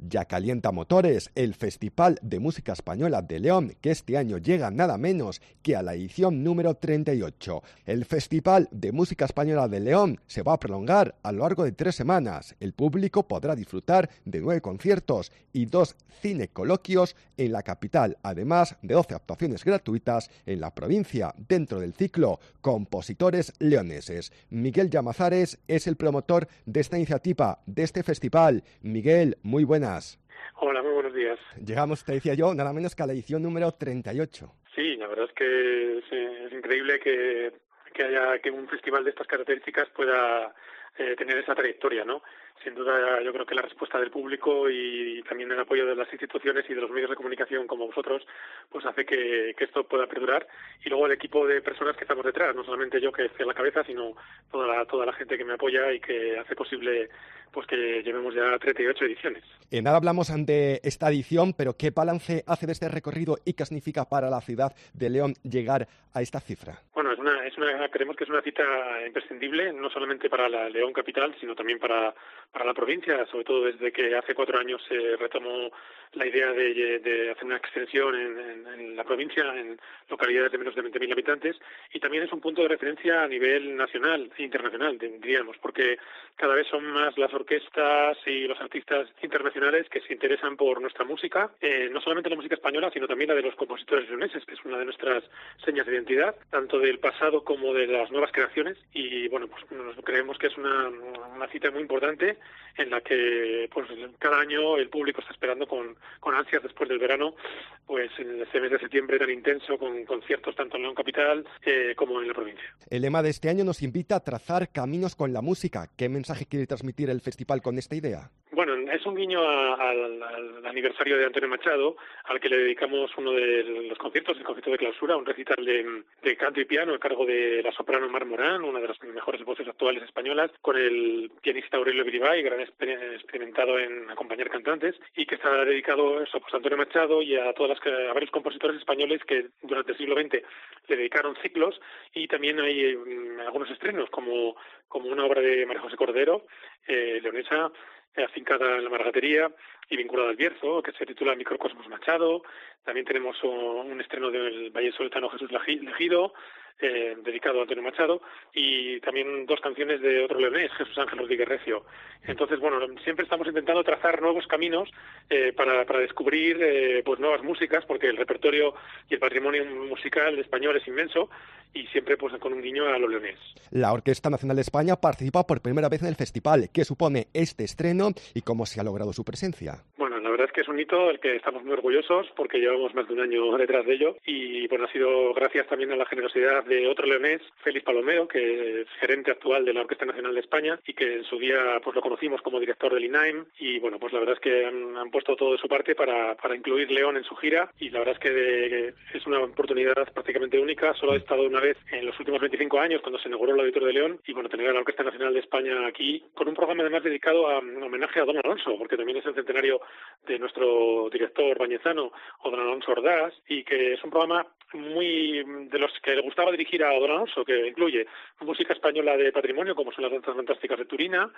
Ya calienta motores el Festival de Música Española de León, que este año llega nada menos que a la edición número 38. El Festival de Música Española de León se va a prolongar a lo largo de 3 semanas. El público podrá disfrutar de 9 conciertos y 2 cinecoloquios en la capital, además de 12 actuaciones gratuitas en la provincia dentro del ciclo Compositores Leoneses. Miguel Llamazares es el promotor de esta iniciativa, de este festival. Miguel, muy buenas. Hola, muy buenos días. Llegamos, te decía yo, nada menos que a la edición número 38. Sí, la verdad es que es increíble que un festival de estas características pueda tener esa trayectoria, ¿no? Sin duda, yo creo que la respuesta del público y también el apoyo de las instituciones y de los medios de comunicación como vosotros, pues hace que esto pueda perdurar. Y luego el equipo de personas que estamos detrás, no solamente yo que estoy a la cabeza, sino toda la gente que me apoya y que hace posible pues que llevemos ya 38 ediciones. En nada hablamos de esta edición, pero ¿qué balance hace de este recorrido y qué significa para la ciudad de León llegar a esta cifra? Bueno, creemos que es una cita imprescindible, no solamente para la León capital, sino también para la provincia, sobre todo desde que hace 4 años se retomó la idea de hacer una extensión en la provincia, en localidades de menos de 20.000 habitantes, y también es un punto de referencia a nivel nacional e internacional, diríamos, porque cada vez son más las orquestas y los artistas internacionales que se interesan por nuestra música, no solamente la música española, sino también la de los compositores leoneses, que es una de nuestras señas de identidad, tanto del pasado como de las nuevas creaciones, y bueno, pues creemos que es una cita muy importante en la que pues cada año el público está esperando con ansias después del verano, pues en ese mes de septiembre tan intenso, con conciertos tanto en León capital como en la provincia. El lema de este año nos invita a trazar caminos con la música. ¿Qué mensaje quiere transmitir el festival con esta idea? Bueno, es un guiño al aniversario de Antonio Machado, al que le dedicamos uno de los conciertos, el concierto de clausura, un recital de canto y piano a cargo de la soprano Mar Morán, una de las mejores voces actuales españolas, con el pianista Aurelio Biribay, gran experimentado en acompañar cantantes, y que está dedicado eso, pues, a Antonio Machado y a varios compositores españoles que durante el siglo XX le dedicaron ciclos, y también hay algunos estrenos, como una obra de María José Cordero, leonesa, afincada en la Margatería y vinculada al Bierzo, que se titula Microcosmos Machado. También tenemos un estreno del vallesoletano Jesús Legido, dedicado a Antonio Machado, y también 2 canciones de otro leonés, Jesús Ángel Rodríguez Recio. Entonces, bueno, siempre estamos intentando trazar nuevos caminos para descubrir pues nuevas músicas, porque el repertorio y el patrimonio musical español es inmenso, y siempre pues con un guiño a lo leonés. La Orquesta Nacional de España participa por primera vez en el festival. ¿Qué supone este estreno y cómo se ha logrado su presencia? Bueno, la verdad es que es un hito del que estamos muy orgullosos porque llevamos más de un año detrás de ello, y bueno, ha sido gracias también a la generosidad de otro leonés, Félix Palomero, que es gerente actual de la Orquesta Nacional de España y que en su día pues lo conocimos como director del INAEM, y bueno, pues la verdad es que han puesto todo de su parte para incluir León en su gira, y la verdad es que es una oportunidad prácticamente única. Solo ha estado una vez en los últimos 25 años cuando se inauguró el Auditorio de León, y bueno, tener a la Orquesta Nacional de España aquí con un programa además dedicado a un homenaje a don Alonso, porque también es el centenario de nuestro director bañezano, o don Alonso Ordaz, y que es un programa muy de los que le gustaba dirigir a don Alonso, que incluye música española de patrimonio, como son las danzas fantásticas de Turina,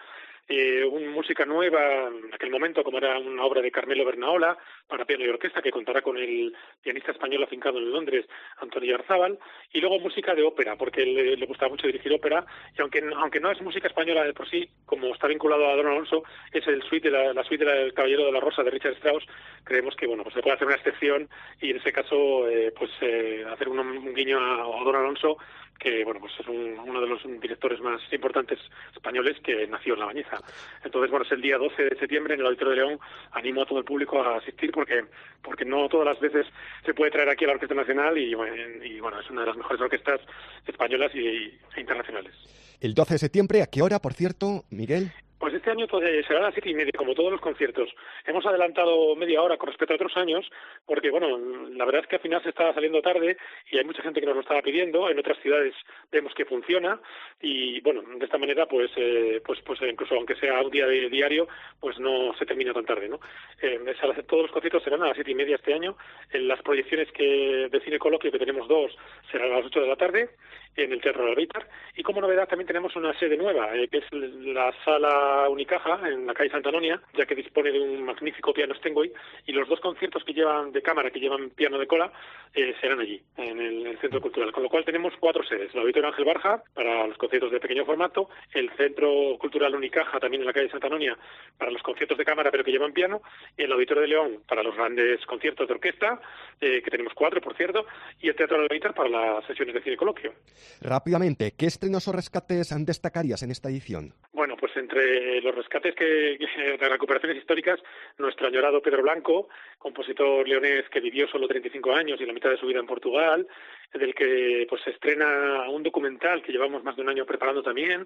música nueva en aquel momento, como era una obra de Carmelo Bernaola para piano y orquesta, que contará con el pianista español afincado en Londres, Antonio Arzábal, y luego música de ópera, porque le gustaba mucho dirigir ópera, y aunque no es música española de por sí, como está vinculado a don Alonso, es la suite del Caballero de la Rosa de Richard Strauss. Creemos que bueno, pues se puede hacer una excepción, y en ese caso hacer un guiño a don Alonso, que bueno, pues es uno de los directores más importantes españoles que nació en La Bañeza. Entonces, bueno, es el día 12 de septiembre en el Auditorio de León. Animo a todo el público a asistir porque no todas las veces se puede traer aquí a la Orquesta Nacional, y bueno, es una de las mejores orquestas españolas e internacionales. El 12 de septiembre, ¿a qué hora, por cierto, Miguel? Pues este año será a las 7:30, como todos los conciertos. Hemos adelantado media hora con respecto a otros años, porque bueno, la verdad es que al final se estaba saliendo tarde y hay mucha gente que nos lo estaba pidiendo. En otras ciudades vemos que funciona, y bueno, de esta manera pues incluso aunque sea un día diario, pues no se termina tan tarde, ¿no? Todos los conciertos serán a las 7:30 este año. En las proyecciones de cine coloquio, que tenemos 2, serán a las 8 de la tarde, en el Teatro Albitar. Y como novedad también tenemos una sede nueva, que es la Sala Unicaja, en la calle Santa Anonia, ya que dispone de un magnífico piano Steinway, y los 2 conciertos que llevan de cámara, que llevan piano de cola, serán allí, en el Centro Cultural. Con lo cual tenemos 4 sedes: el Auditorio Ángel Barja, para los conciertos de pequeño formato; el Centro Cultural Unicaja, también en la calle Santa Anonia, para los conciertos de cámara pero que llevan piano; y el Auditorio de León, para los grandes conciertos de orquesta, que tenemos 4, por cierto; y el Teatro Albitar para las sesiones de cine coloquio. Rápidamente, ¿qué estrenos o rescates destacarías en esta edición? Bueno, pues entre los rescates de recuperaciones históricas, nuestro añorado Pedro Blanco, compositor leonés que vivió solo 35 años y la mitad de su vida en Portugal, del que pues se estrena un documental que llevamos más de un año preparando también,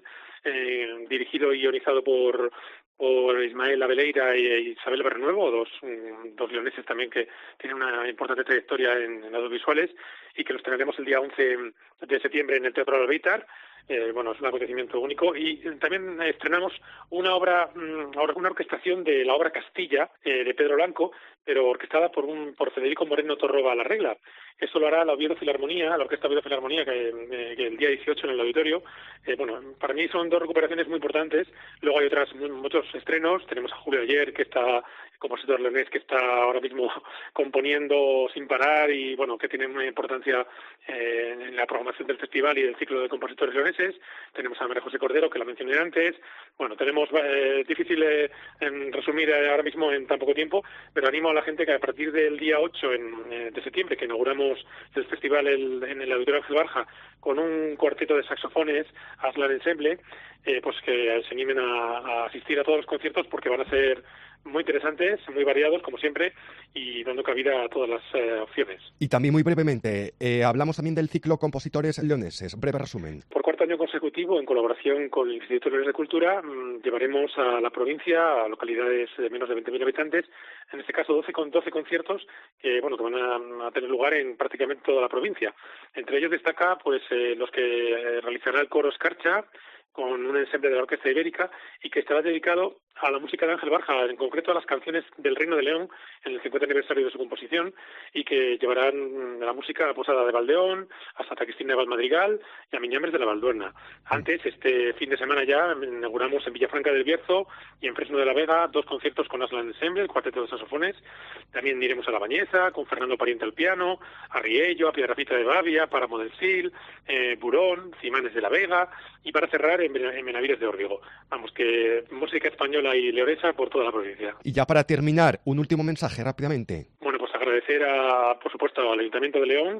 dirigido y guionizado por Ismael Abeleira y Isabel Berrenuevo, dos leoneses también que tienen una importante trayectoria en audiovisuales, y que los tendremos el día 11 de septiembre en el Teatro Albitar. Bueno, es un acontecimiento único. Y también estrenamos una orquestación de la obra Castilla, de Pedro Blanco, pero orquestada por Federico Moreno Torroba La Regla. Eso lo hará la Oviedo Filarmonía, la Orquesta Oviedo Filarmonía, que el día 18 en el auditorio. Bueno, para mí son 2 recuperaciones muy importantes. Luego hay muchos estrenos. Tenemos a Julio Ayer, que está, compositor leonés, que está ahora mismo componiendo sin parar, y bueno, que tiene una importancia en la programación del festival y del ciclo de compositores leoneses. Tenemos a María José Cordero, que la mencioné antes. Bueno, tenemos difícil resumir ahora mismo en tan poco tiempo, pero animo a la gente que a partir del día 8 de septiembre, que inauguramos el festival en el Auditorio Ángel Barja, con un cuarteto de saxofones, Aslan Ensemble, pues que se animen a asistir a todos los conciertos, porque van a ser muy interesantes, muy variados, como siempre, y dando cabida a todas las opciones. Y también muy brevemente, hablamos también del ciclo Compositores Leoneses. Breve resumen. Por 4 año consecutivo, en colaboración con el Instituto Leonés de Cultura, llevaremos a la provincia, a localidades de menos de 20.000 habitantes, en este caso 12 conciertos que van a tener lugar en prácticamente toda la provincia. Entre ellos destaca pues los que realizará el coro Escarcha, con un ensemble de la Orquesta Ibérica, y que estará dedicado a la música de Ángel Barja, en concreto a las canciones del Reino de León, en el 50 aniversario de su composición, y que llevarán la música a Posada de Valdeón, a Santa Cristina de Valmadrigal y a Miñambres de la Valduerna. Antes, este fin de semana ya, inauguramos en Villafranca del Bierzo y en Fresno de la Vega 2 conciertos con Aslan Ensemble, el cuarteto de saxofones. También iremos a La Bañeza, con Fernando Pariente al piano, a Riello, a Piedrafita de Bavia, Páramo del Sil, Burón, Cimanes de la Vega, y para cerrar en Benavides de Órbigo. Vamos, que música española y leonesa por toda la provincia. Y ya para terminar, un último mensaje rápidamente. Bueno, pues agradecer por supuesto, al Ayuntamiento de León,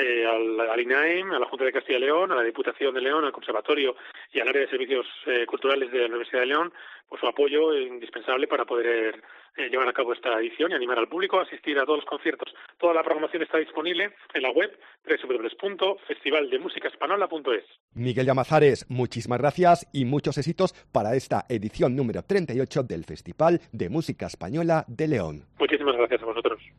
al INAEM, a la Junta de Castilla y León, a la Diputación de León, al Conservatorio y al área de servicios culturales de la Universidad de León, por su apoyo indispensable para poder llevar a cabo esta edición y animar al público a asistir a todos los conciertos. Toda la programación está disponible en la web www.festivaldemusicaespanola.es. Miguel Llamazares, muchísimas gracias y muchos éxitos para esta edición número 38 del Festival de Música Española de León. Muchísimas gracias a vosotros.